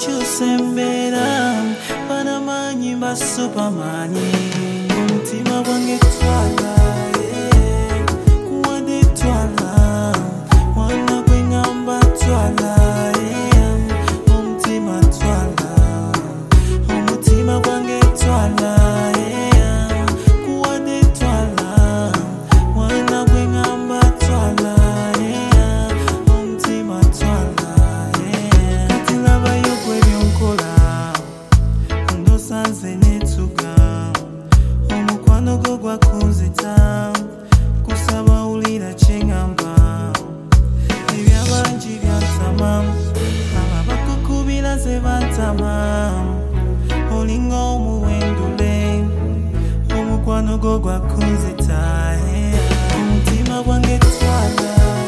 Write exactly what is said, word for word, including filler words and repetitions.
chusembera Panamanyi mba supermani Umutima wange twala yeah. Kuwade twala Mwana kwengamba twala yeah. Umutima twala Umutima wange twala yeah. Kuwade twala Mwana kwengamba twala yeah. Umutima twala yeah. Katilaba yokwe byonkola Ndosanze netuga Omukwano gwo gwakunzita Kusaba ulira kyengamba Ebyabangi byantama Ababakukubira ze bantama Olinga omuwendule Omukwano gwo gwakunzita Omutima gwange twala